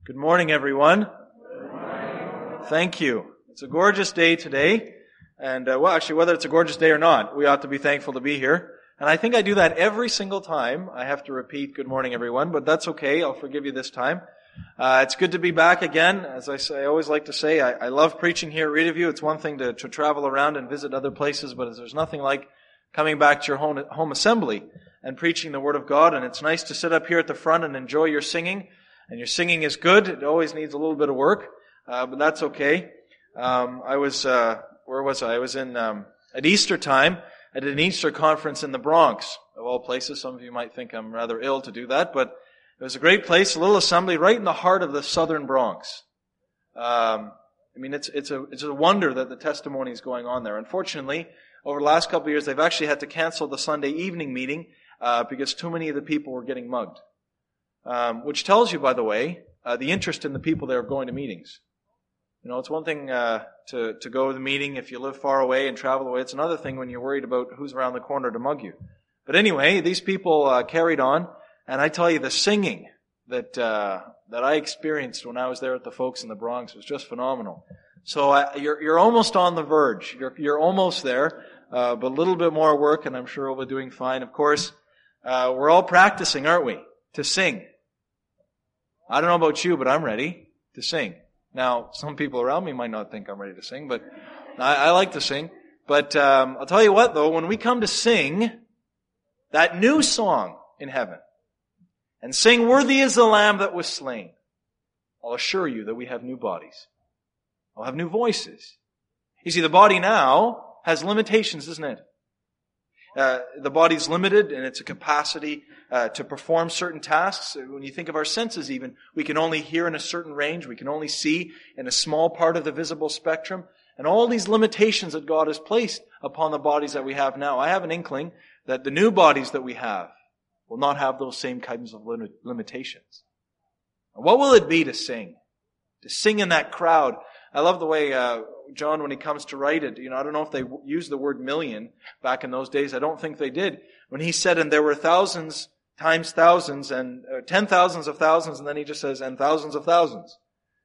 Good morning, everyone. Good morning. Thank you. It's a gorgeous day today. And, actually, whether it's a gorgeous day or not, we ought to be thankful to be here. And I think I do that every single time. I have to repeat, good morning, everyone, but that's okay. I'll forgive you this time. It's good to be back again. As I say, I always like to say, I love preaching here at Reedview. It's one thing to travel around and visit other places, but there's nothing like coming back to your home assembly and preaching the Word of God. And it's nice to sit up here at the front and enjoy your singing. And your singing is good. It always needs a little bit of work, but that's okay. Where was I? I was at Easter time at an Easter conference in the Bronx, of all places. Some of you might think I'm rather ill to do that, but it was a great place, a little assembly right in the heart of the southern Bronx. It's a wonder that the testimony is going on there. Unfortunately, over the last couple of years, they've actually had to cancel the Sunday evening meeting because too many of the people were getting mugged. Which tells you, by the way, the interest in the people that are going to meetings. You know, it's one thing to go to the meeting if you live far away and travel away. It's another thing when you're worried about who's around the corner to mug you. But anyway, these people carried on, and I tell you, the singing that I experienced when I was there with the folks in the Bronx was just phenomenal. So you're almost on the verge. You're almost there, but a little bit more work, and I'm sure we'll be doing fine. Of course, we're all practicing, aren't we, to sing? I don't know about you, but I'm ready to sing. Now, some people around me might not think I'm ready to sing, but I like to sing. But I'll tell you what, though, when we come to sing that new song in heaven and sing, "Worthy is the Lamb that was slain," I'll assure you that we have new bodies. I'll have new voices. You see, the body now has limitations, doesn't it? The body's limited in its capacity to perform certain tasks. When you think of our senses even, we can only hear in a certain range. We can only see in a small part of the visible spectrum. And all these limitations that God has placed upon the bodies that we have now. I have an inkling that the new bodies that we have will not have those same kinds of limitations. What will it be to sing? To sing in that crowd. I love the way John, when he comes to write it, I don't know if they used the word million back in those days. I don't think they did. When he said, and there were thousands times thousands and 10,000s of thousands, and then he just says, and thousands of thousands.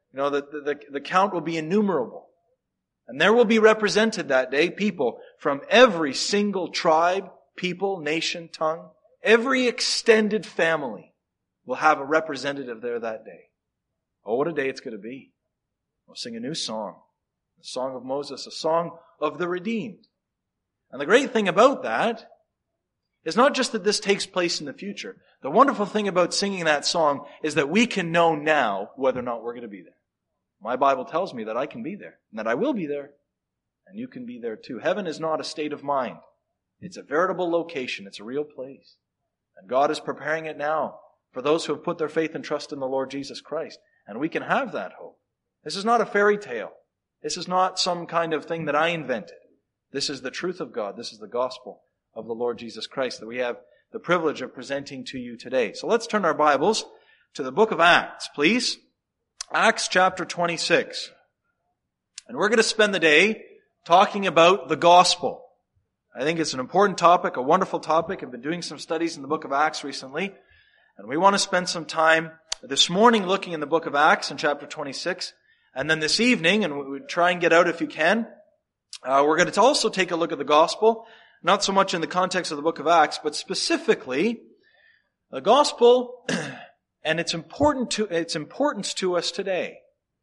The count will be innumerable. And there will be represented that day people from every single tribe, people, nation, tongue. Every extended family will have a representative there that day. Oh, what a day it's going to be. We'll sing a new song. The song of Moses, a song of the redeemed. And the great thing about that is not just that this takes place in the future. The wonderful thing about singing that song is that we can know now whether or not we're going to be there. My Bible tells me that I can be there, and that I will be there, and you can be there too. Heaven is not a state of mind. It's a veritable location. It's a real place. And God is preparing it now for those who have put their faith and trust in the Lord Jesus Christ. And we can have that hope. This is not a fairy tale. This is not some kind of thing that I invented. This is the truth of God. This is the gospel of the Lord Jesus Christ that we have the privilege of presenting to you today. So let's turn our Bibles to the book of Acts, please. Acts chapter 26. And we're going to spend the day talking about the gospel. I think it's an important topic, a wonderful topic. I've been doing some studies in the book of Acts recently. And we want to spend some time this morning looking in the book of Acts in chapter 26. And then this evening, and we try and get out if you can, we're going to also take a look at the gospel, not so much in the context of the book of Acts, but specifically the gospel and its importance to us today.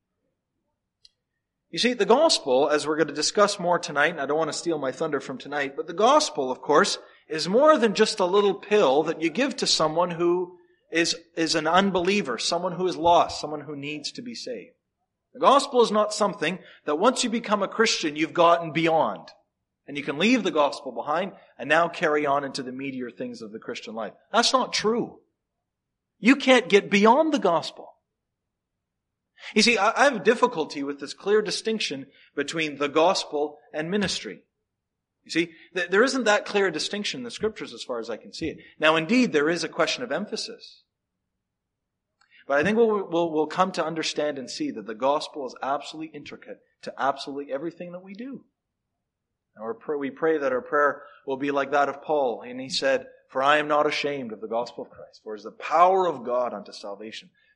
You see, the gospel, as we're going to discuss more tonight, and I don't want to steal my thunder from tonight, but the gospel, of course, is more than just a little pill that you give to someone who is an unbeliever, someone who is lost, someone who needs to be saved. The gospel is not something that once you become a Christian, you've gotten beyond. And you can leave the gospel behind and now carry on into the meatier things of the Christian life. That's not true. You can't get beyond the gospel. You see, I have difficulty with this clear distinction between the gospel and ministry. You see, there isn't that clear a distinction in the Scriptures as far as I can see it. Now, indeed, there is a question of emphasis. But I think we'll come to understand and see that the gospel is absolutely intricate to absolutely everything that we do. And we pray that our prayer will be like that of Paul. And he said, "For I am not ashamed of the gospel of Christ, for it is the power of God unto salvation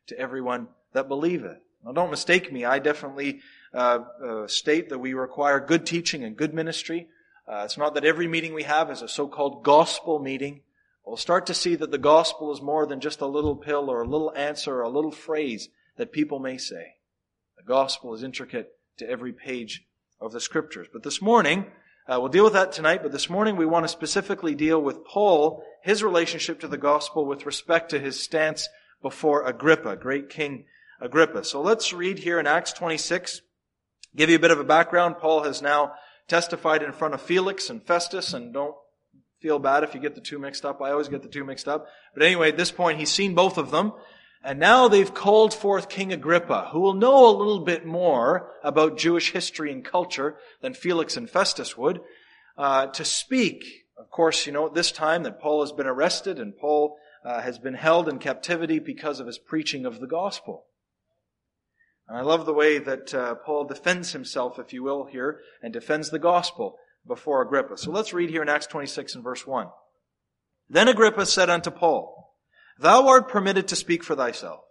to everyone that believeth. Now don't mistake me, I definitely state that we require good teaching and good ministry. It's not that every meeting we have is a so-called gospel meeting. We'll start to see that the gospel is more than just a little pill or a little answer or a little phrase that people may say. The gospel is intricate to every page of the Scriptures. But this morning, we'll deal with that tonight, but this morning we want to specifically deal with Paul, his relationship to the gospel with respect to his stance before Agrippa, great King Agrippa. So let's read here in Acts 26. Give you a bit of a background. Paul has now testified in front of Felix and Festus, and don't feel bad if you get the two mixed up. I always get the two mixed up. But anyway, at this point, he's seen both of them. And now they've called forth King Agrippa, who will know a little bit more about Jewish history and culture than Felix and Festus would, to speak. Of course, you know at this time that Paul has been arrested and Paul has been held in captivity because of his preaching of the gospel. And I love the way that Paul defends himself, if you will, here, and defends the gospel before Agrippa. So let's read here in Acts 26 and verse 1. Then Agrippa said unto Paul, Thou art permitted to speak for thyself.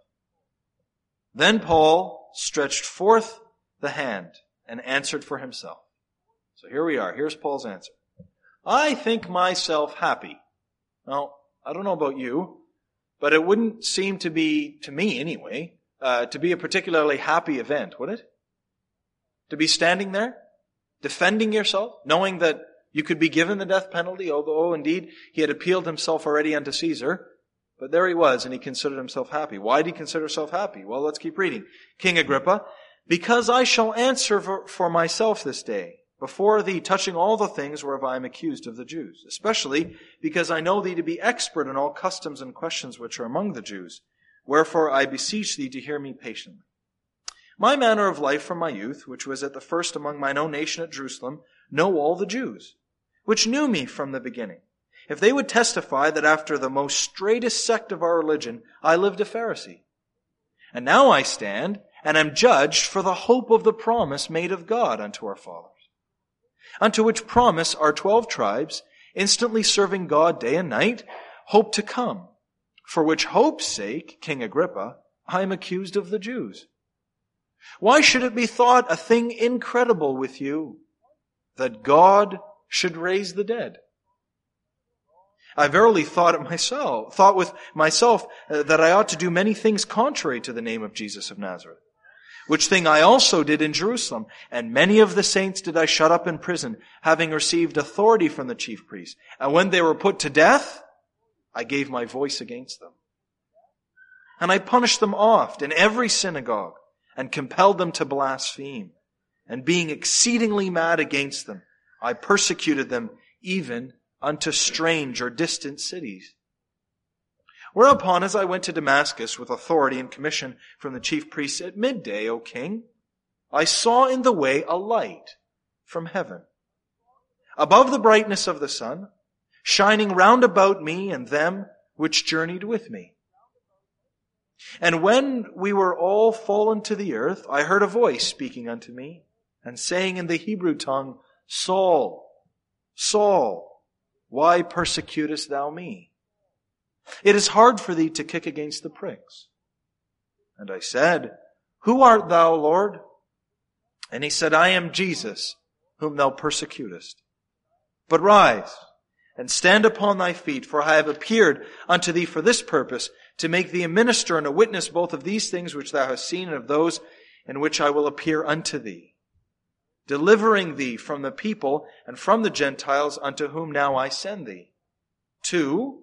Then Paul stretched forth the hand and answered for himself. So here we are. Here's Paul's answer. I think myself happy. Now, I don't know about you, but it wouldn't seem to be, to me anyway, to be a particularly happy event, would it? To be standing there, defending yourself, knowing that you could be given the death penalty, although indeed he had appealed himself already unto Caesar. But there he was, and he considered himself happy. Why did he consider himself happy? Well, let's keep reading. King Agrippa, because I shall answer for myself this day before thee, touching all the things whereof I am accused of the Jews, especially because I know thee to be expert in all customs and questions which are among the Jews. Wherefore I beseech thee to hear me patiently. My manner of life from my youth, which was at the first among mine own nation at Jerusalem, know all the Jews, which knew me from the beginning. If they would testify that after the most straightest sect of our religion, I lived a Pharisee. And now I stand, and am judged for the hope of the promise made of God unto our fathers. Unto which promise our 12 tribes, instantly serving God day and night, hope to come. For which hope's sake, King Agrippa, I am accused of the Jews. Why should it be thought a thing incredible with you, that God should raise the dead? I verily thought with myself that I ought to do many things contrary to the name of Jesus of Nazareth. Which thing I also did in Jerusalem, and many of the saints did I shut up in prison, having received authority from the chief priests. And when they were put to death, I gave my voice against them. And I punished them oft in every synagogue, and compelled them to blaspheme. And being exceedingly mad against them, I persecuted them even unto strange or distant cities. Whereupon, as I went to Damascus with authority and commission from the chief priests at midday, O king, I saw in the way a light from heaven, above the brightness of the sun, shining round about me and them which journeyed with me. And when we were all fallen to the earth, I heard a voice speaking unto me, and saying in the Hebrew tongue, Saul, Saul, why persecutest thou me? It is hard for thee to kick against the pricks. And I said, Who art thou, Lord? And he said, I am Jesus, whom thou persecutest. But rise, and stand upon thy feet, for I have appeared unto thee for this purpose, to make thee a minister and a witness both of these things which thou hast seen and of those in which I will appear unto thee, delivering thee from the people and from the Gentiles unto whom now I send thee, to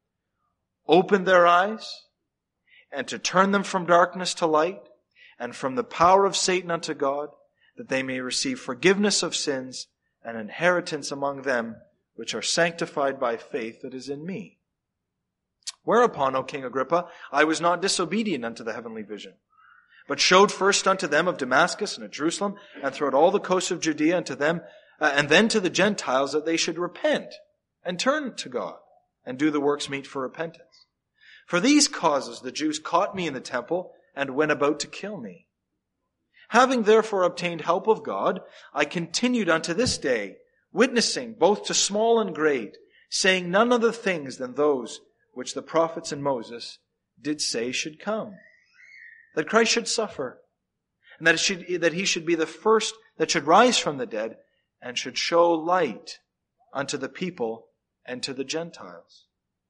open their eyes, and to turn them from darkness to light, and from the power of Satan unto God, that they may receive forgiveness of sins and inheritance among them which are sanctified by faith that is in me. Whereupon, O King Agrippa, I was not disobedient unto the heavenly vision, but showed first unto them of Damascus and at Jerusalem, and throughout all the coasts of Judea unto them, and then to the Gentiles, that they should repent and turn to God, and do the works meet for repentance. For these causes the Jews caught me in the temple, and went about to kill me. Having therefore obtained help of God, I continued unto this day, witnessing both to small and great, saying none other things than those which the prophets and Moses did say should come, that Christ should suffer, and that he should be the first that should rise from the dead, and should show light unto the people and to the Gentiles.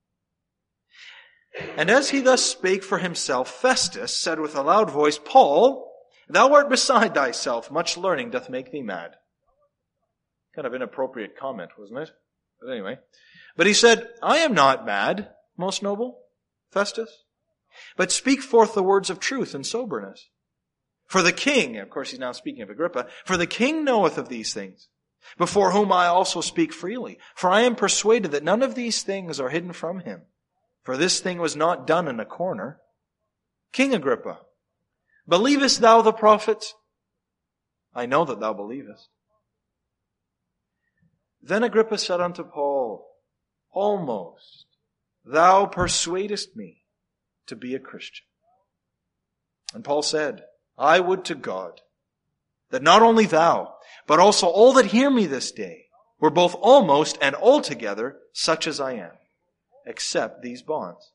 And as he thus spake for himself, Festus said with a loud voice, Paul, thou art beside thyself, much learning doth make thee mad. Kind of inappropriate comment, wasn't it? But anyway. But he said, I am not mad, most noble Festus, but speak forth the words of truth and soberness. For the king, of course he's now speaking of Agrippa, for the king knoweth of these things, before whom I also speak freely. For I am persuaded that none of these things are hidden from him. For this thing was not done in a corner. King Agrippa, believest thou the prophets? I know that thou believest. Then Agrippa said unto Paul, Almost thou persuadest me to be a Christian. And Paul said, I would to God that not only thou, but also all that hear me this day were both almost and altogether such as I am, except these bonds.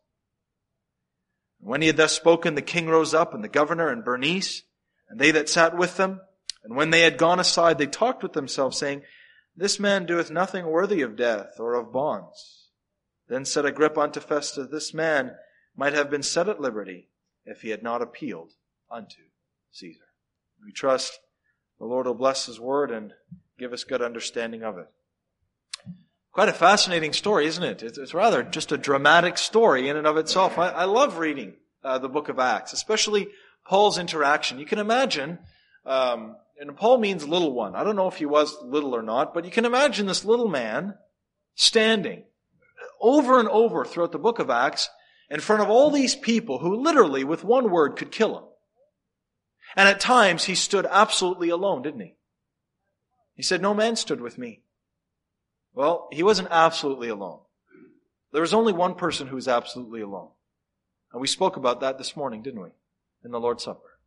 When he had thus spoken, the king rose up, and the governor and Bernice, and they that sat with them. And when they had gone aside, they talked with themselves, saying, This man doeth nothing worthy of death or of bonds. Then said Agrippa unto Festus, This man might have been set at liberty if he had not appealed unto Caesar. We trust the Lord will bless His word and give us good understanding of it. Quite a fascinating story, isn't it? It's rather just a dramatic story in and of itself. I love reading the book of Acts, especially Paul's interaction. You can imagine, and Paul means little one. I don't know if he was little or not, but you can imagine this little man standing over and over throughout the book of Acts in front of all these people who literally, with one word, could kill him. And at times, he stood absolutely alone, didn't he? He said, No man stood with me. Well, he wasn't absolutely alone. There was only one person who was absolutely alone. And we spoke about that this morning, didn't we? In the Lord's Supper.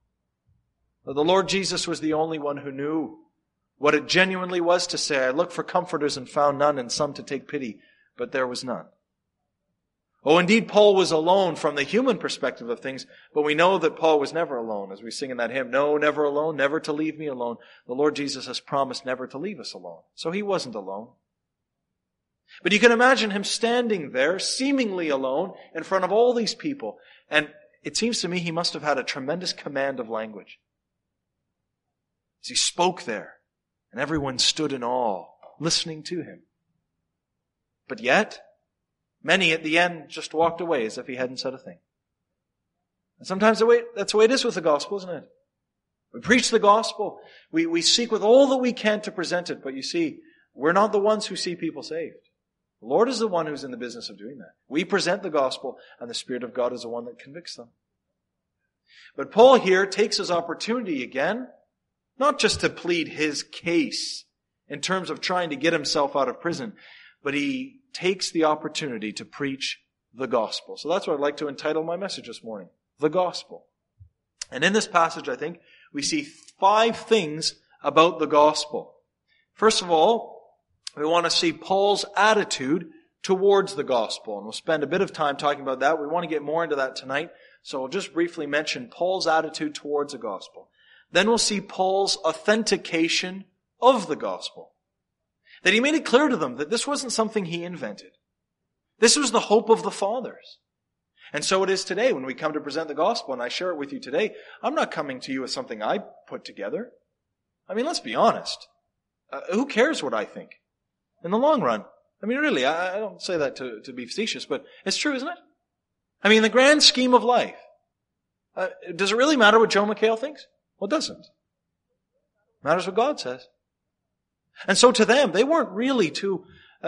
The Lord Jesus was the only one who knew what it genuinely was to say, I looked for comforters and found none, and some to take pity, but there was none. Oh, indeed, Paul was alone from the human perspective of things, but we know that Paul was never alone, as we sing in that hymn, No, never alone, never to leave me alone. The Lord Jesus has promised never to leave us alone. So he wasn't alone. But you can imagine him standing there, seemingly alone, in front of all these people. And it seems to me he must have had a tremendous command of language. As he spoke there, and everyone stood in awe, listening to him. But yet, many at the end just walked away as if he hadn't said a thing. And sometimes that's the way it is with the gospel, isn't it? We preach the gospel. We seek with all that we can to present it. But you see, we're not the ones who see people saved. The Lord is the one who's in the business of doing that. We present the gospel, and the Spirit of God is the one that convicts them. But Paul here takes his opportunity again, not just to plead his case in terms of trying to get himself out of prison, but he takes the opportunity to preach the gospel. So that's what I'd like to entitle my message this morning, the gospel. And in this passage, I think, we see 5 things about the gospel. First of all, we want to see Paul's attitude towards the gospel. And we'll spend a bit of time talking about that. We want to get more into that tonight. So we'll just briefly mention Paul's attitude towards the gospel. Then we'll see Paul's authentication of the gospel. That he made it clear to them that this wasn't something he invented. This was the hope of the fathers. And so it is today when we come to present the gospel, and I share it with you today. I'm not coming to you with something I put together. I mean, let's be honest. Who cares what I think? In the long run. I mean, really, I don't say that to be facetious, but it's true, isn't it? I mean, in the grand scheme of life, does it really matter what Joe McHale thinks? Well, it doesn't. It matters what God says. And so to them, they weren't really too,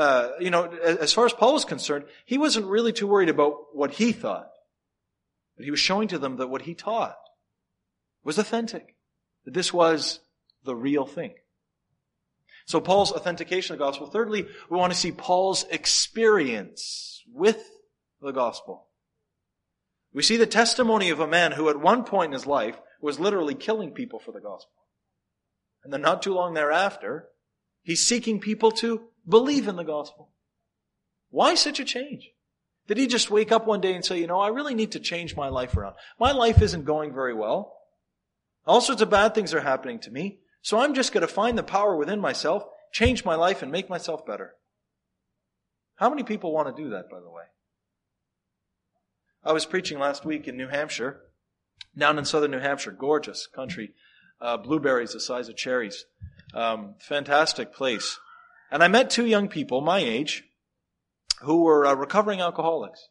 as far as Paul was concerned, he wasn't really too worried about what he thought. But he was showing to them that what he taught was authentic. That this was the real thing. So Paul's authentication of the gospel. Thirdly, we want to see Paul's experience with the gospel. We see the testimony of a man who at one point in his life was literally killing people for the gospel. And then not too long thereafter, he's seeking people to believe in the gospel. Why such a change? Did he just wake up one day and say, I really need to change my life around. My life isn't going very well. All sorts of bad things are happening to me. So I'm just going to find the power within myself, change my life, and make myself better. How many people want to do that, by the way? I was preaching last week in New Hampshire, down in southern New Hampshire, gorgeous country, blueberries the size of cherries, fantastic place. And I met two young people, my age, who were recovering alcoholics.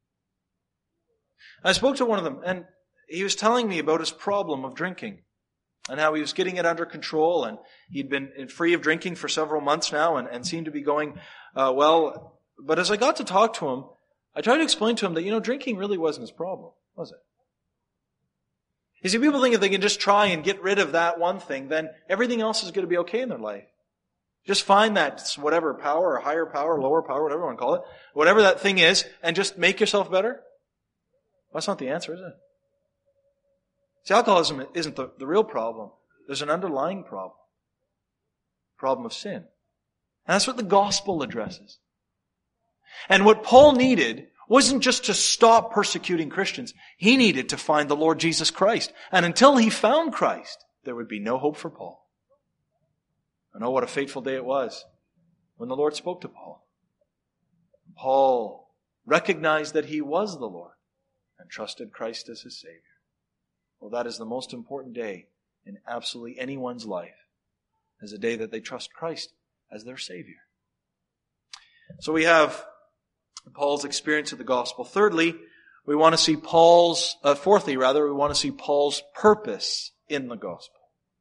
I spoke to one of them, and he was telling me about his problem of drinking and how he was getting it under control, and he'd been free of drinking for several months now and seemed to be going well. But as I got to talk to him, I tried to explain to him that, drinking really wasn't his problem, was it? You see, people think if they can just try and get rid of that one thing, then everything else is going to be okay in their life. Just find that whatever power, or higher power, lower power, whatever you want to call it, whatever that thing is, and just make yourself better. Well, that's not the answer, is it? See, alcoholism isn't the real problem. There's an underlying problem of sin. And that's what the gospel addresses. And what Paul needed wasn't just to stop persecuting Christians. He needed to find the Lord Jesus Christ. And until he found Christ, there would be no hope for Paul. I know what a fateful day it was when the Lord spoke to Paul. Paul recognized that he was the Lord and trusted Christ as his Savior. Well, that is the most important day in absolutely anyone's life, is a day that they trust Christ as their Savior. So we have Paul's experience of the gospel. Fourthly, we want to see Paul's purpose in the gospel.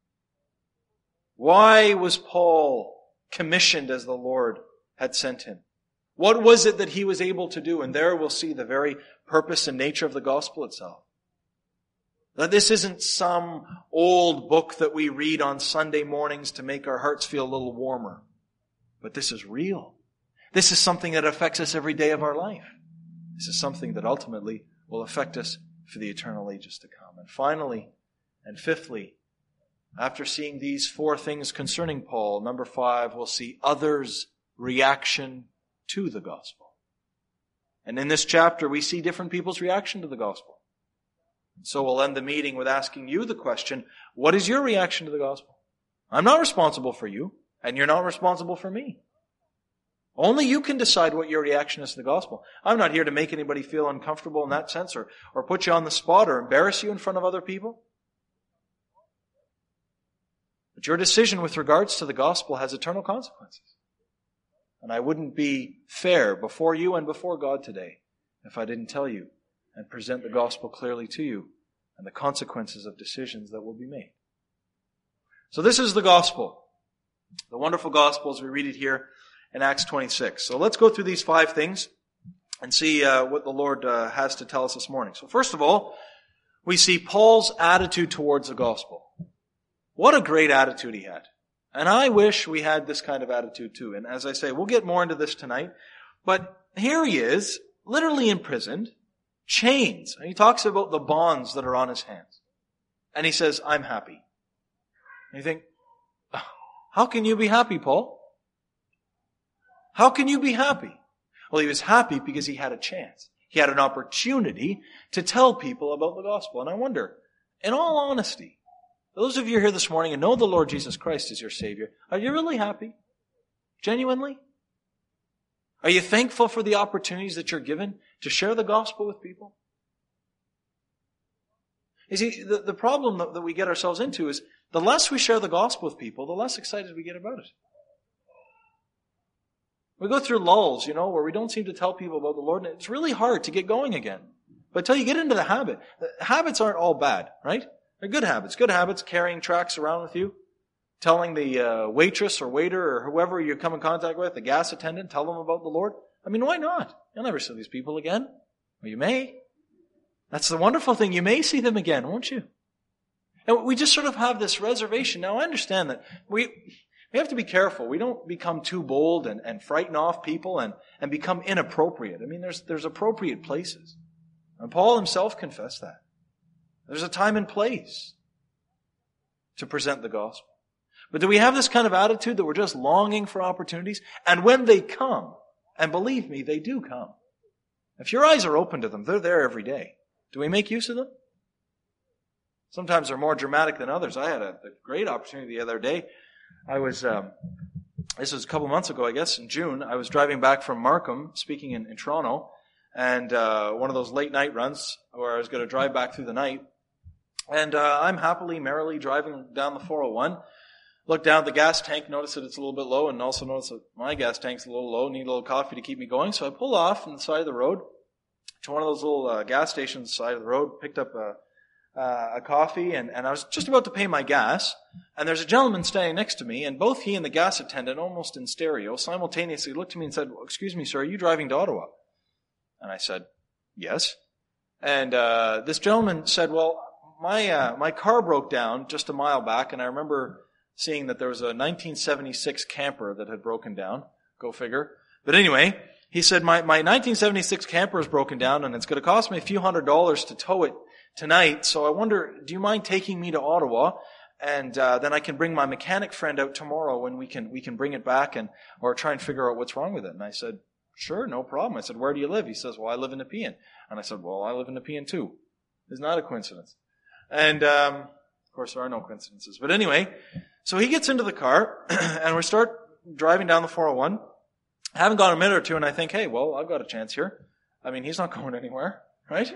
Why was Paul commissioned as the Lord had sent him? What was it that he was able to do? And there we'll see the very purpose and nature of the gospel itself. That this isn't some old book that we read on Sunday mornings to make our hearts feel a little warmer. But this is real. This is something that affects us every day of our life. This is something that ultimately will affect us for the eternal ages to come. And finally, and fifthly, after seeing these four things concerning Paul, number 5, we'll see others' reaction to the gospel. And in this chapter, we see different people's reaction to the gospel. So we'll end the meeting with asking you the question, what is your reaction to the gospel? I'm not responsible for you, and you're not responsible for me. Only you can decide what your reaction is to the gospel. I'm not here to make anybody feel uncomfortable in that sense, or put you on the spot, or embarrass you in front of other people. But your decision with regards to the gospel has eternal consequences. And I wouldn't be fair before you and before God today if I didn't tell you and present the gospel clearly to you and the consequences of decisions that will be made. So this is the gospel. The wonderful gospel as we read it here in Acts 26. So let's go through these 5 things and see what the Lord has to tell us this morning. So first of all, we see Paul's attitude towards the gospel. What a great attitude he had. And I wish we had this kind of attitude too. And as I say, we'll get more into this tonight. But here he is, literally imprisoned, chains. And he talks about the bonds that are on his hands. And he says, I'm happy. And you think, how can you be happy, Paul? How can you be happy? Well, he was happy because he had a chance. He had an opportunity to tell people about the gospel. And I wonder, in all honesty, those of you here this morning and know the Lord Jesus Christ is your Savior, are you really happy? Genuinely? Are you thankful for the opportunities that you're given to share the gospel with people? You see, the problem that we get ourselves into is the less we share the gospel with people, the less excited we get about it. We go through lulls, where we don't seem to tell people about the Lord, and it's really hard to get going again. But until you get into the habits aren't all bad, right? They're good habits. Good habits, carrying tracts around with you, telling the waitress or waiter or whoever you come in contact with, the gas attendant, tell them about the Lord. I mean, why not? You'll never see these people again. Well, you may. That's the wonderful thing. You may see them again, won't you? And we just sort of have this reservation. Now, I understand that we have to be careful. We don't become too bold and frighten off people and become inappropriate. I mean, there's appropriate places. And Paul himself confessed that. There's a time and place to present the gospel. But do we have this kind of attitude that we're just longing for opportunities? And when they come, and believe me, they do come. If your eyes are open to them, they're there every day. Do we make use of them? Sometimes they're more dramatic than others. I had a great opportunity the other day. This was a couple months ago, I guess, in June. I was driving back from Markham, speaking in Toronto, and one of those late night runs where I was going to drive back through the night. And I'm happily, merrily driving down the 401. Look down at the gas tank, notice that it's a little bit low, and also notice that my gas tank's a little low, need a little coffee to keep me going. So I pulled off on the side of the road to one of those little gas stations side of the road, picked up a coffee, and I was just about to pay my gas, and there's a gentleman standing next to me, and both he and the gas attendant, almost in stereo, simultaneously looked at me and said, "Excuse me, sir, are you driving to Ottawa?" And I said, "Yes." And this gentleman said, "Well, my car broke down just a mile back, and I remember seeing that there was a 1976 camper that had broken down. Go figure. But anyway, he said, my 1976 camper is broken down, and it's going to cost me a few $100s to tow it tonight. So I wonder, do you mind taking me to Ottawa? And then I can bring my mechanic friend out tomorrow when we can bring it back or try and figure out what's wrong with it." And I said, "Sure, no problem." I said, "Where do you live?" He says, "Well, I live in Nepean." And I said, "Well, I live in Nepean too." Isn't that a coincidence? And of course, there are no coincidences. But anyway, so he gets into the car, and we start driving down the 401. I haven't gone a minute or two, and I think, hey, well, I've got a chance here. I mean, he's not going anywhere, right?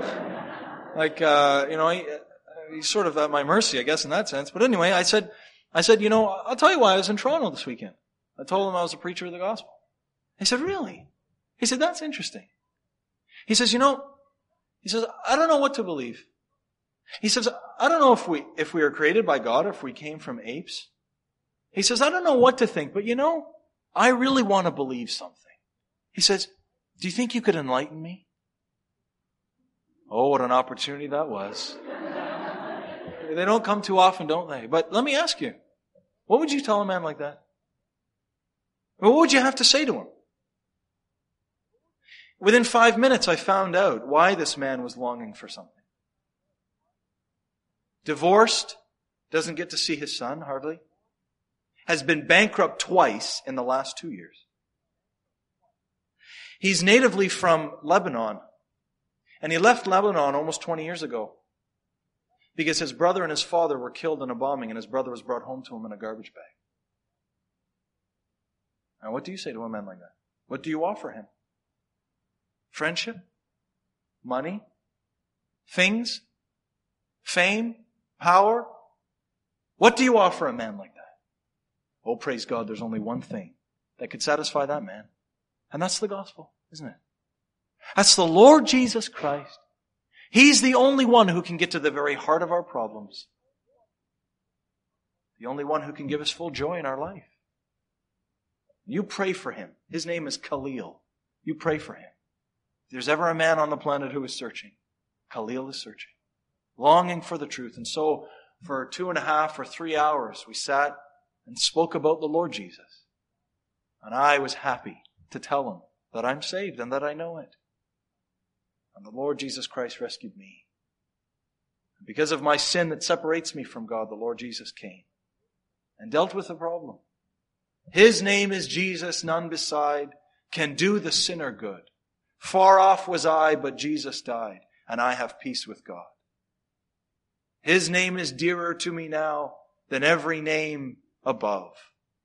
He's sort of at my mercy, I guess, in that sense. But anyway, I said, I'll tell you why I was in Toronto this weekend. I told him I was a preacher of the gospel. He said, "Really?" He said, "That's interesting." He says, "I don't know what to believe." He says, "I don't know if we were created by God, or if we came from apes." He says, "I don't know what to think, but I really want to believe something." He says, "Do you think you could enlighten me?" Oh, what an opportunity that was. They don't come too often, don't they? But let me ask you, what would you tell a man like that? What would you have to say to him? Within 5 minutes, I found out why this man was longing for something. Divorced, doesn't get to see his son, hardly. Has been bankrupt twice in the last 2 years. He's natively from Lebanon. And he left Lebanon almost 20 years ago because his brother and his father were killed in a bombing, and his brother was brought home to him in a garbage bag. Now, what do you say to a man like that? What do you offer him? Friendship? Money? Things? Fame? Power? What do you offer a man like that? Oh, praise God, there's only one thing that could satisfy that man. And that's the gospel, isn't it? That's the Lord Jesus Christ. He's the only one who can get to the very heart of our problems. The only one who can give us full joy in our life. You pray for him. His name is Khalil. You pray for him. If there's ever a man on the planet who is searching, Khalil is searching, longing for the truth. And so for 2.5 or 3 hours, we sat and spoke about the Lord Jesus. And I was happy to tell him that I'm saved and that I know it. And the Lord Jesus Christ rescued me. And because of my sin that separates me from God, the Lord Jesus came and dealt with the problem. His name is Jesus, none beside can do the sinner good. Far off was I, but Jesus died, and I have peace with God. His name is dearer to me now than every name above.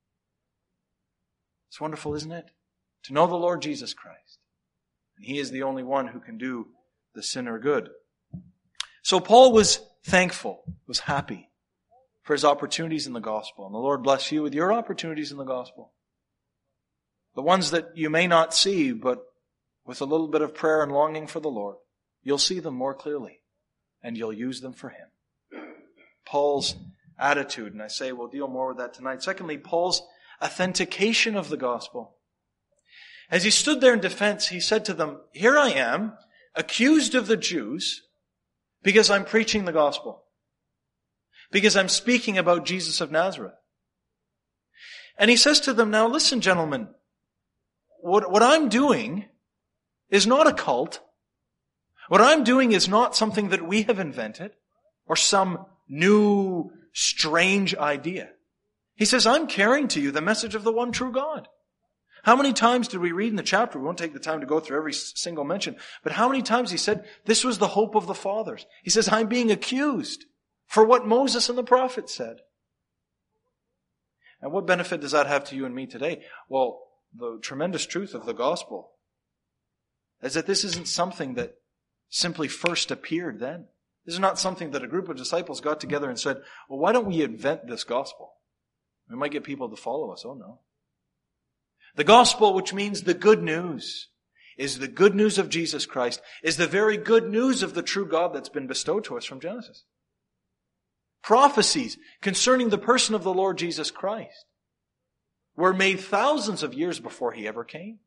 It's wonderful, isn't it? To know the Lord Jesus Christ. And He is the only one who can do the sinner good. So Paul was thankful, was happy for his opportunities in the gospel. And the Lord bless you with your opportunities in the gospel. The ones that you may not see, but with a little bit of prayer and longing for the Lord, you'll see them more clearly and you'll use them for Him. Paul's attitude, and I say we'll deal more with that tonight. Secondly, Paul's authentication of the gospel. As he stood there in defense, he said to them, here I am, accused of the Jews, because I'm preaching the gospel. Because I'm speaking about Jesus of Nazareth. And he says to them, now listen, gentlemen, what I'm doing is not a cult. What I'm doing is not something that we have invented or some new, strange idea. He says, I'm carrying to you the message of the one true God. How many times did we read in the chapter? We won't take the time to go through every single mention, but how many times he said, this was the hope of the fathers. He says, I'm being accused for what Moses and the prophets said. And what benefit does that have to you and me today? Well, the tremendous truth of the gospel is that this isn't something that simply first appeared then. This is not something that a group of disciples got together and said, well, why don't we invent this gospel? We might get people to follow us. Oh, no. The gospel, which means the good news, is the good news of Jesus Christ, is the very good news of the true God that's been bestowed to us from Genesis. Prophecies concerning the person of the Lord Jesus Christ were made thousands of years before he ever came.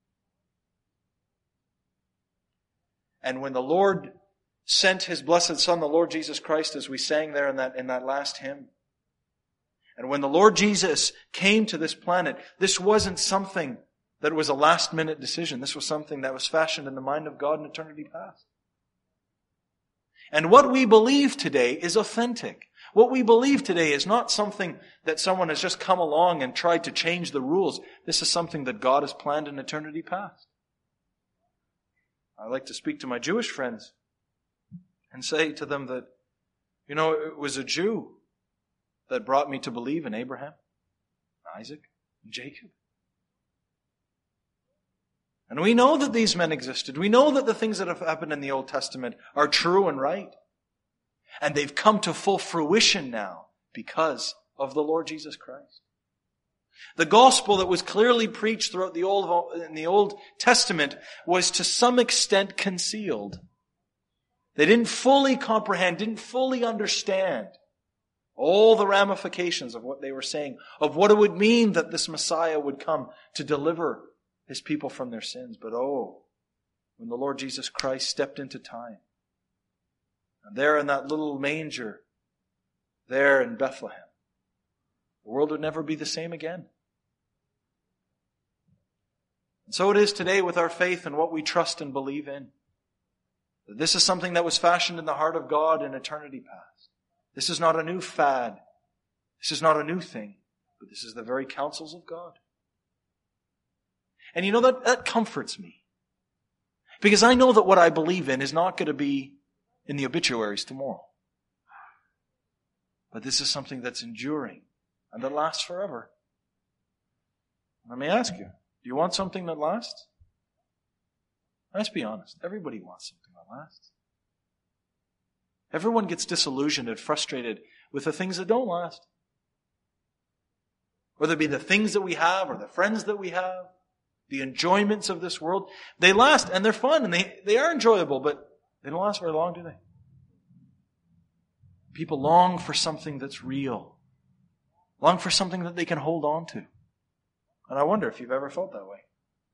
And when the Lord sent his blessed Son, the Lord Jesus Christ, as we sang there in that last hymn, and when the Lord Jesus came to this planet, this wasn't something that was a last-minute decision. This was something that was fashioned in the mind of God in eternity past. And what we believe today is authentic. What we believe today is not something that someone has just come along and tried to change the rules. This is something that God has planned in eternity past. I like to speak to my Jewish friends and say to them that, it was a Jew that brought me to believe in Abraham, Isaac, and Jacob. And we know that these men existed. We know that the things that have happened in the Old Testament are true and right. And they've come to full fruition now because of the Lord Jesus Christ. The gospel that was clearly preached throughout in the Old Testament was to some extent concealed. They didn't fully comprehend, didn't fully understand all the ramifications of what they were saying, of what it would mean that this Messiah would come to deliver his people from their sins. But when the Lord Jesus Christ stepped into time, and there in that little manger, there in Bethlehem, the world would never be the same again. And so it is today with our faith and what we trust and believe in. This is something that was fashioned in the heart of God in eternity past. This is not a new fad. This is not a new thing, but this is the very counsels of God. And that comforts me. Because I know that what I believe in is not going to be in the obituaries tomorrow. But this is something that's enduring and that lasts forever. Let me ask you, do you want something that lasts? Let's be honest. Everybody wants something that lasts. Everyone gets disillusioned and frustrated with the things that don't last. Whether it be the things that we have or the friends that we have, the enjoyments of this world. They last and they're fun and they are enjoyable, but they don't last very long, do they? People long for something that's real. Long for something that they can hold on to. And I wonder if you've ever felt that way.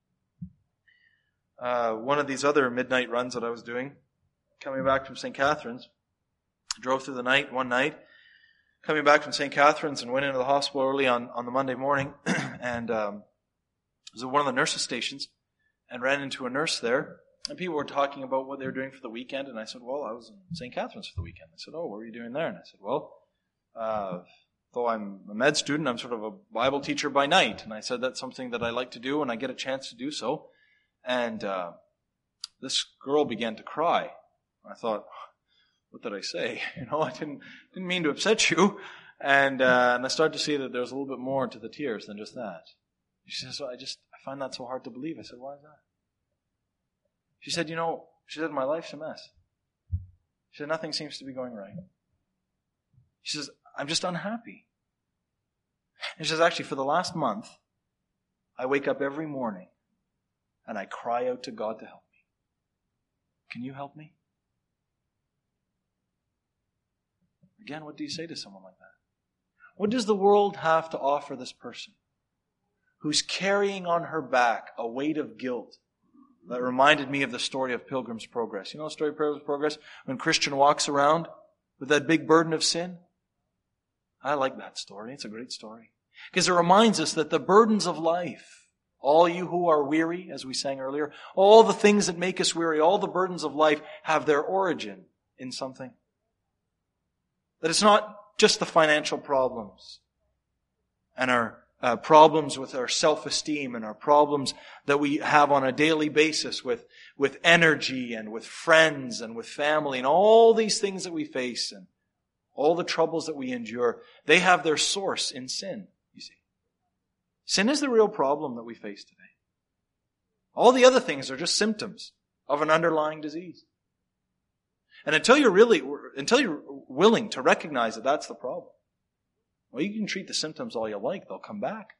One of these other midnight runs that I was doing, coming back from St. Catharines, drove through the night one night, coming back from St. Catharines and went into the hospital early on the Monday morning, and was at one of the nurses' stations and ran into a nurse there, and people were talking about what they were doing for the weekend, and I said, well, I was in St. Catharines for the weekend. I said, oh, what were you doing there? And I said, well, though I'm a med student, I'm sort of a Bible teacher by night, and I said that's something that I like to do when I get a chance to do so. And this girl began to cry. I thought, what did I say? I didn't mean to upset you. And I started to see that there was a little bit more to the tears than just that. She says, I find that so hard to believe. I said, why is that? She said, my life's a mess. She said, nothing seems to be going right. She says, I'm just unhappy. And she says, actually, for the last month, I wake up every morning and I cry out to God to help me. Can you help me? Again, what do you say to someone like that? What does the world have to offer this person who's carrying on her back a weight of guilt that reminded me of the story of Pilgrim's Progress? You know the story of Pilgrim's Progress? When Christian walks around with that big burden of sin? I like that story. It's a great story. Because it reminds us that the burdens of life, all you who are weary, as we sang earlier, all the things that make us weary, all the burdens of life have their origin in something. That it's not just the financial problems and our problems with our self-esteem and our problems that we have on a daily basis with energy and with friends and with family and all these things that we face and all the troubles that we endure, they have their source in sin, you see. Sin is the real problem that we face today. All the other things are just symptoms of an underlying disease. And until you're willing to recognize that that's the problem, well, you can treat the symptoms all you like. They'll come back.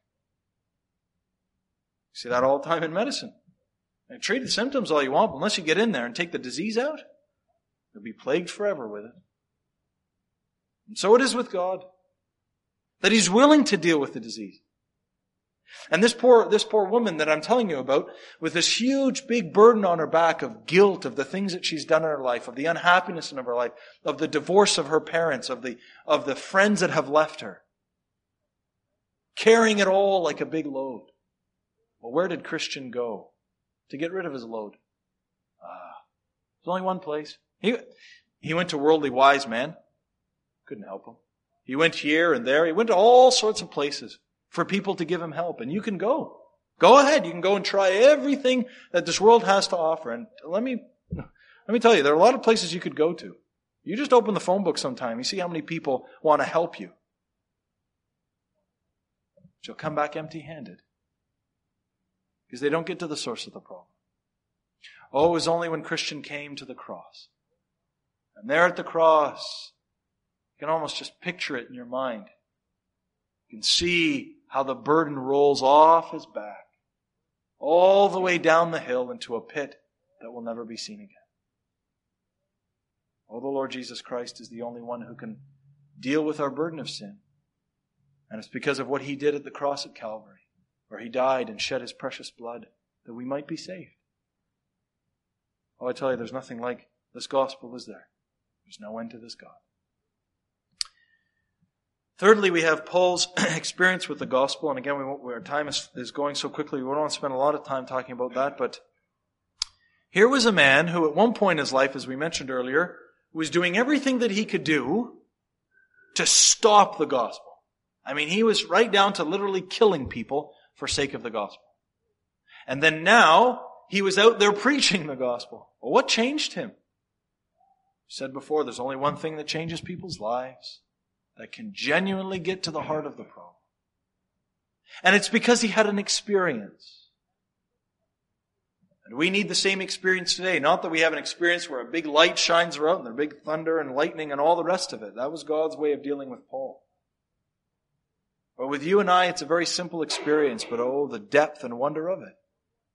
You see that all the time in medicine. And treat the symptoms all you want, but unless you get in there and take the disease out, you'll be plagued forever with it. And so it is with God. That He's willing to deal with the disease. And this poor woman that I'm telling you about, with this huge big burden on her back of guilt of the things that she's done in her life, of the unhappiness in her life, of the divorce of her parents, of the friends that have left her, carrying it all like a big load. Well, where did Christian go to get rid of his load? There's only one place. He went to worldly wise men. Couldn't help him. He went here and there. He went to all sorts of places for people to give him help. And you can go. Go ahead. You can go and try everything that this world has to offer. And let me tell you, there are a lot of places you could go to. You just open the phone book sometime. You see how many people want to help you. But you'll come back empty-handed. Because they don't get to the source of the problem. Oh, it was only when Christian came to the cross. And there at the cross, you can almost just picture it in your mind. You can see how the burden rolls off his back, all the way down the hill into a pit that will never be seen again. Oh, the Lord Jesus Christ is the only one who can deal with our burden of sin. And it's because of what He did at the cross at Calvary, where He died and shed His precious blood, that we might be saved. Oh, I tell you, there's nothing like this gospel, is there? There's no end to this God. Thirdly, we have Paul's experience with the gospel. And again, our time is going so quickly, we don't want to spend a lot of time talking about that. But here was a man who at one point in his life, as we mentioned earlier, was doing everything that he could do to stop the gospel. I mean, he was right down to literally killing people for sake of the gospel. And then now, he was out there preaching the gospel. Well, what changed him? I said before, there's only one thing that changes people's lives, that can genuinely get to the heart of the problem. And it's because he had an experience. And we need the same experience today. Not that we have an experience where a big light shines around and there's big thunder and lightning and all the rest of it. That was God's way of dealing with Paul. But with you and I, it's a very simple experience, but oh, the depth and wonder of it.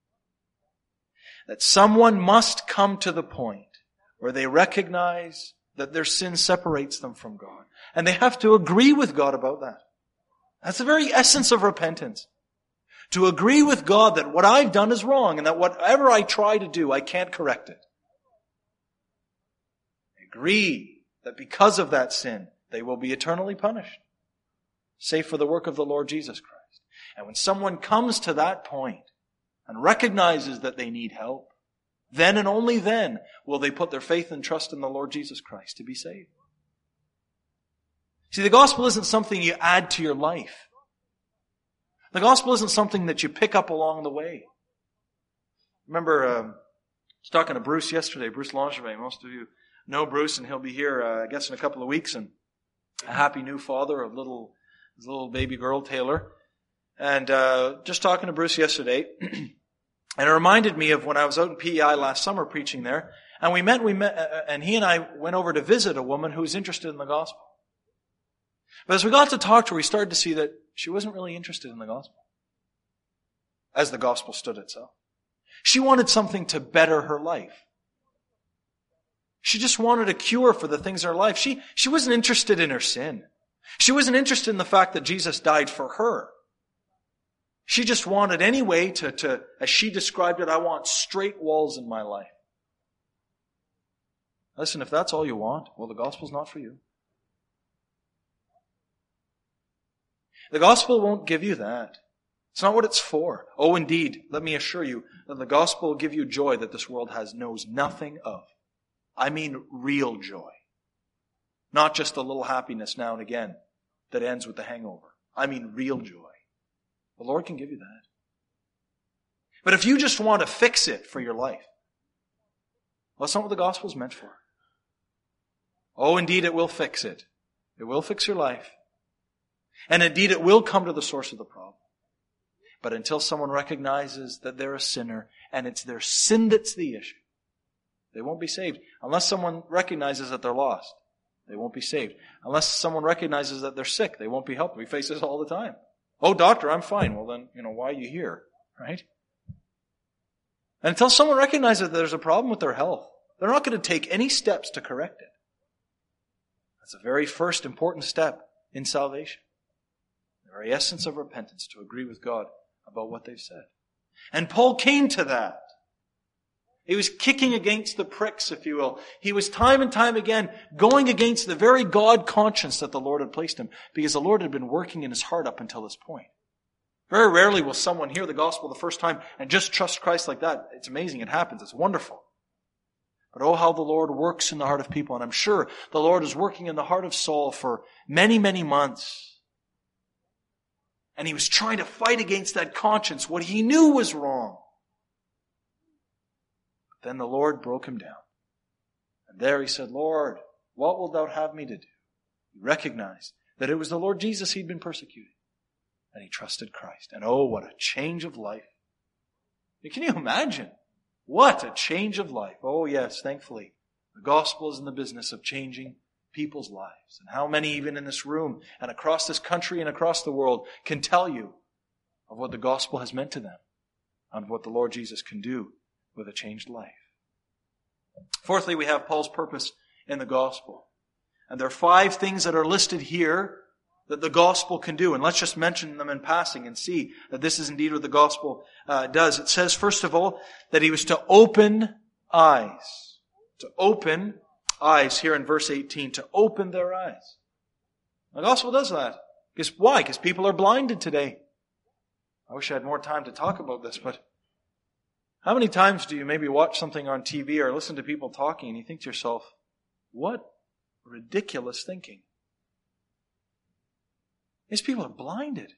That someone must come to the point where they recognize that their sin separates them from God. And they have to agree with God about that. That's the very essence of repentance. To agree with God that what I've done is wrong and that whatever I try to do, I can't correct it. Agree that because of that sin, they will be eternally punished, save for the work of the Lord Jesus Christ. And when someone comes to that point and recognizes that they need help, then and only then will they put their faith and trust in the Lord Jesus Christ to be saved. See, the gospel isn't something you add to your life. The gospel isn't something that you pick up along the way. Remember, I was talking to Bruce yesterday, Bruce Langevin. Most of you know Bruce, and he'll be here, I guess, in a couple of weeks, and a happy new father of his little baby girl, Taylor. And just talking to Bruce yesterday, and it reminded me of when I was out in PEI last summer preaching there, and we met, and he and I went over to visit a woman who was interested in the gospel. But as we got to talk to her, we started to see that she wasn't really interested in the gospel, as the gospel stood itself. She wanted something to better her life. She just wanted a cure for the things in her life. She wasn't interested in her sin. She wasn't interested in the fact that Jesus died for her. She just wanted any way to, as she described it, I want straight walls in my life. Listen, if that's all you want, well, the gospel's not for you. The gospel won't give you that. It's not what it's for. Oh, indeed, let me assure you that the gospel will give you joy that this world knows nothing of. I mean real joy. Not just a little happiness now and again that ends with the hangover. I mean real joy. The Lord can give you that. But if you just want to fix it for your life, well, that's not what the gospel is meant for. Oh, indeed, it will fix it. It will fix your life. And indeed, it will come to the source of the problem. But until someone recognizes that they're a sinner and it's their sin that's the issue, they won't be saved. Unless someone recognizes that they're lost, they won't be saved. Unless someone recognizes that they're sick, they won't be helped. We face this all the time. Oh, doctor, I'm fine. Well, then, why are you here? Right? And until someone recognizes that there's a problem with their health, they're not going to take any steps to correct it. That's the very first important step in salvation. The very essence of repentance, to agree with God about what they've said. And Paul came to that. He was kicking against the pricks, if you will. He was time and time again going against the very God conscience that the Lord had placed him, because the Lord had been working in his heart up until this point. Very rarely will someone hear the gospel the first time and just trust Christ like that. It's amazing. It happens. It's wonderful. But oh, how the Lord works in the heart of people. And I'm sure the Lord is working in the heart of Saul for many, many months. And he was trying to fight against that conscience, what he knew was wrong. But then the Lord broke him down. And there he said, Lord, what wilt thou have me to do? He recognized that it was the Lord Jesus he'd been persecuting. And he trusted Christ. And oh, what a change of life. Can you imagine? What a change of life. Oh yes, thankfully, the gospel is in the business of changing people's lives. And how many even in this room and across this country and across the world can tell you of what the gospel has meant to them and what the Lord Jesus can do with a changed life. Fourthly, we have Paul's purpose in the gospel. And there are 5 things that are listed here that the gospel can do. And let's just mention them in passing and see that this is indeed what the gospel does. It says, first of all, that he was to open eyes. To open eyes here in verse 18. To open their eyes. The gospel does that. Why? Because people are blinded today. I wish I had more time to talk about this, but how many times do you maybe watch something on TV or listen to people talking and you think to yourself, what ridiculous thinking? These people are blinded.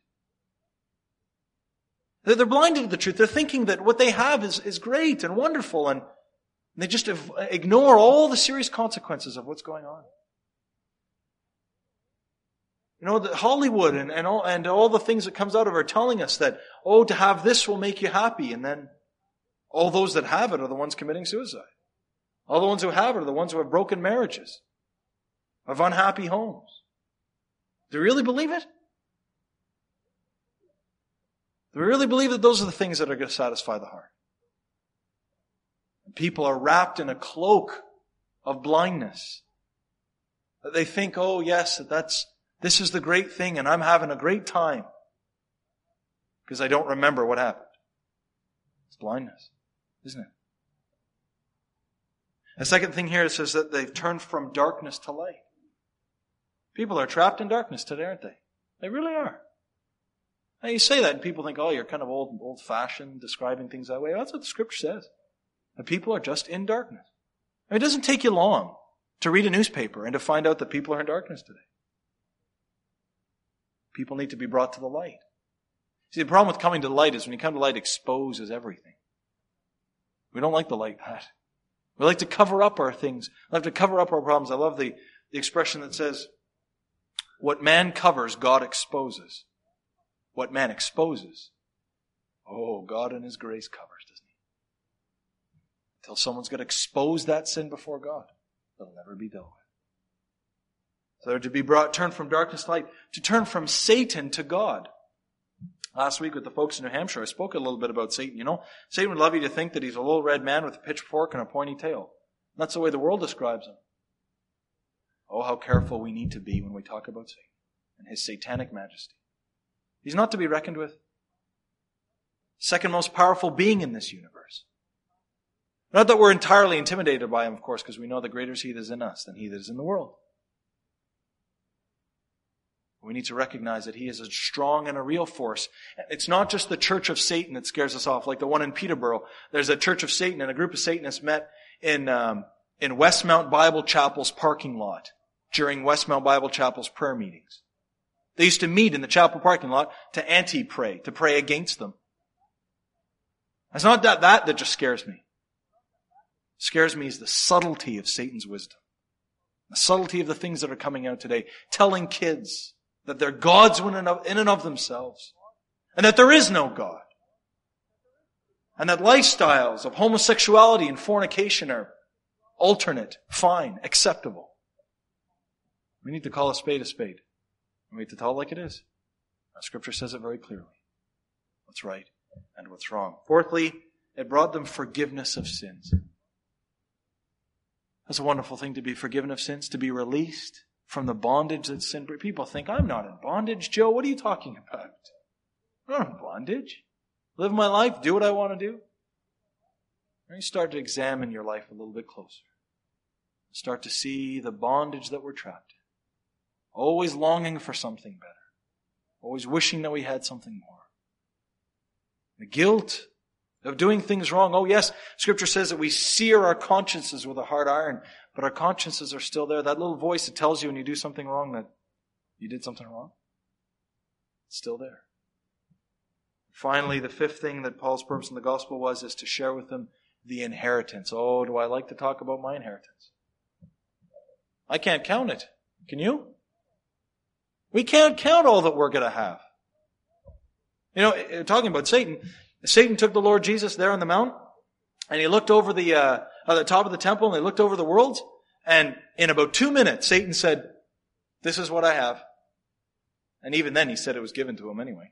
They're blinded to the truth. They're thinking that what they have is great and wonderful, and they just ignore all the serious consequences of what's going on. Hollywood and all the things that comes out of it are telling us that, to have this will make you happy, and then all those that have it are the ones committing suicide. All the ones who have it are the ones who have broken marriages, have unhappy homes. Do you really believe it? Do we really believe that those are the things that are going to satisfy the heart? People are wrapped in a cloak of blindness. That they think, yes, this is the great thing and I'm having a great time. Because I don't remember what happened. It's blindness, isn't it? The second thing here, it says that they've turned from darkness to light. People are trapped in darkness today, aren't they? They really are. Now you say that and people think, you're kind of old-fashioned, describing things that way. That's what the Scripture says. The people are just in darkness. It doesn't take you long to read a newspaper and to find out that people are in darkness today. People need to be brought to the light. See, the problem with coming to the light is when you come to the light, it exposes everything. We don't like the light, Pat. We like to cover up our things. We like to cover up our problems. I love the expression that says, what man covers, God exposes. What man exposes, God in His grace covers, doesn't He? Until someone's going to expose that sin before God, it'll never be dealt with. So they're to be turned from darkness to light, to turn from Satan to God. Last week with the folks in New Hampshire, I spoke a little bit about Satan. Satan would love you to think that he's a little red man with a pitchfork and a pointy tail. That's the way the world describes him. Oh, how careful we need to be when we talk about Satan and his satanic majesty. He's not to be reckoned with. Second most powerful being in this universe. Not that we're entirely intimidated by him, of course, because we know that greater is he that is in us than he that is in the world. We need to recognize that he is a strong and a real force. It's not just the church of Satan that scares us off, like the one in Peterborough. There's a church of Satan, and a group of Satanists met in Westmount Bible Chapel's parking lot during Westmount Bible Chapel's prayer meetings. They used to meet in the chapel parking lot to anti-pray, to pray against them. It's not that just scares me. What scares me is the subtlety of Satan's wisdom. The subtlety of the things that are coming out today, telling kids that they're gods in and of themselves, and that there is no God, and that lifestyles of homosexuality and fornication are alternate, fine, acceptable. We need to call a spade a spade. We need to tell it like it is. Our Scripture says it very clearly. What's right and what's wrong. Fourthly, it brought them forgiveness of sins. That's a wonderful thing, to be forgiven of sins, to be released from the bondage that sin brings. People think, I'm not in bondage. Joe, what are you talking about? I'm not in bondage. Live my life, do what I want to do. And you start to examine your life a little bit closer. Start to see the bondage that we're trapped in. Always longing for something better. Always wishing that we had something more. The guilt of doing things wrong. Oh yes, Scripture says that we sear our consciences with a hard iron, but our consciences are still there. That little voice that tells you when you do something wrong that you did something wrong, it's still there. Finally, the fifth thing that Paul's purpose in the gospel is to share with them the inheritance. Oh, do I like to talk about my inheritance? I can't count it. Can you? We can't count all that we're going to have. You know, talking about Satan took the Lord Jesus there on the mount, and he looked over the top of the temple, and he looked over the worlds, and in about 2 minutes, Satan said, this is what I have. And even then, he said it was given to him anyway.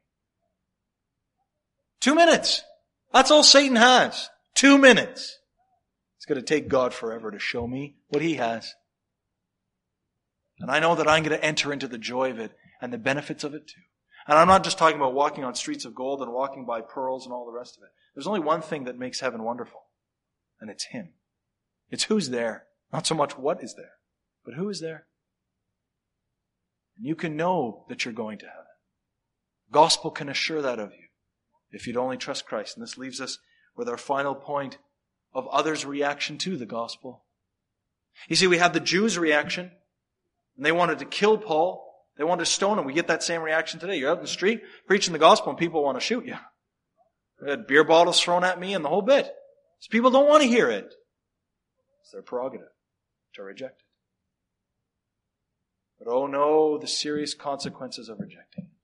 2 minutes. That's all Satan has. 2 minutes. It's going to take God forever to show me what he has. And I know that I'm going to enter into the joy of it and the benefits of it too. And I'm not just talking about walking on streets of gold and walking by pearls and all the rest of it. There's only one thing that makes heaven wonderful, and it's him. It's who's there. Not so much what is there, but who is there. And you can know that you're going to heaven. The gospel can assure that of you if you'd only trust Christ. And this leaves us with our final point of others' reaction to the gospel. You see, we have the Jews' reaction, and they wanted to kill Paul. They wanted to stone him. We get that same reaction today. You're out in the street preaching the gospel and people want to shoot you. We had beer bottles thrown at me and the whole bit. So people don't want to hear it. It's their prerogative to reject it. But oh no, the serious consequences of rejecting it.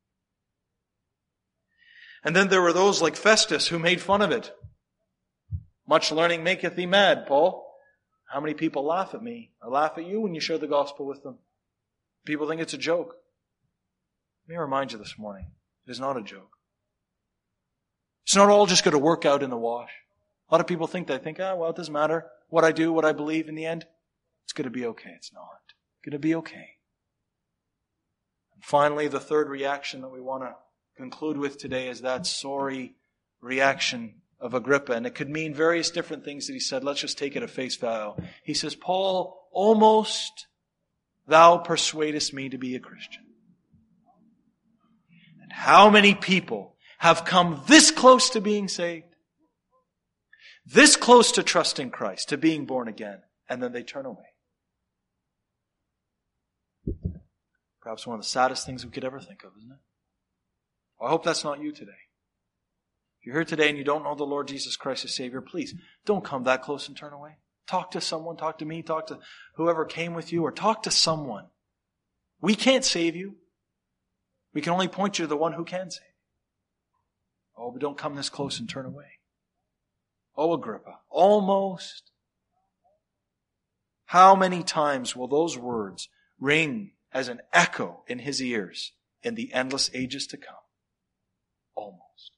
And then there were those like Festus who made fun of it. Much learning maketh thee mad, Paul. How many people laugh at me or laugh at you when you share the gospel with them? People think it's a joke. Let me remind you this morning, it is not a joke. It's not all just going to work out in the wash. A lot of people think, well, it doesn't matter what I do, what I believe in the end. It's going to be okay. It's not. It's going to be okay. And finally, the third reaction that we want to conclude with today is that sorry reaction of Agrippa. And it could mean various different things that he said. Let's just take it at face value. He says, Paul, almost thou persuadest me to be a Christian. And how many people have come this close to being saved? This close to trusting Christ, to being born again, and then they turn away. Perhaps one of the saddest things we could ever think of, isn't it? Well, I hope that's not you today. If you're here today and you don't know the Lord Jesus Christ as Savior, please don't come that close and turn away. Talk to someone, talk to me, talk to whoever came with you, or talk to someone. We can't save you. We can only point you to the one who can save you. Oh, but don't come this close and turn away. Oh, Agrippa, almost. How many times will those words ring as an echo in his ears in the endless ages to come? Almost.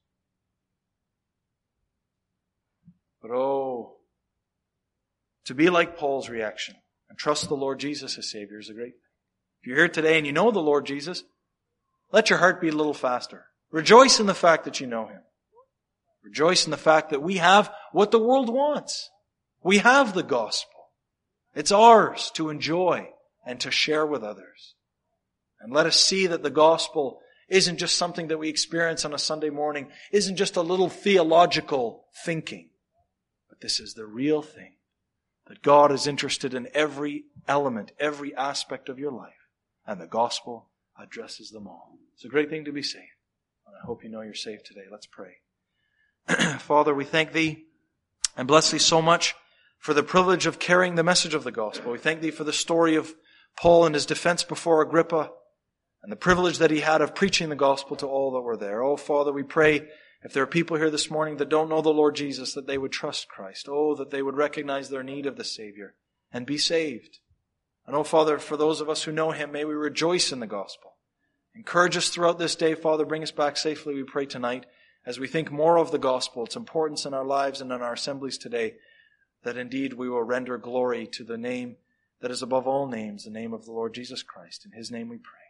But oh, to be like Paul's reaction and trust the Lord Jesus as Savior is a great thing. If you're here today and you know the Lord Jesus, let your heart beat a little faster. Rejoice in the fact that you know Him. Rejoice in the fact that we have what the world wants. We have the gospel. It's ours to enjoy and to share with others. And let us see that the gospel isn't just something that we experience on a Sunday morning, isn't just a little theological thinking. But this is the real thing. That God is interested in every element, every aspect of your life. And the gospel addresses them all. It's a great thing to be saved. And I hope you know you're saved today. Let's pray. Father, we thank Thee and bless Thee so much for the privilege of carrying the message of the gospel. We thank Thee for the story of Paul and his defense before Agrippa and the privilege that he had of preaching the gospel to all that were there. Oh, Father, we pray if there are people here this morning that don't know the Lord Jesus, that they would trust Christ. Oh, that they would recognize their need of the Savior and be saved. And oh, Father, for those of us who know Him, may we rejoice in the gospel. Encourage us throughout this day, Father. Bring us back safely, we pray tonight, as we think more of the gospel, its importance in our lives and in our assemblies today, that indeed we will render glory to the name that is above all names, the name of the Lord Jesus Christ. In His name we pray.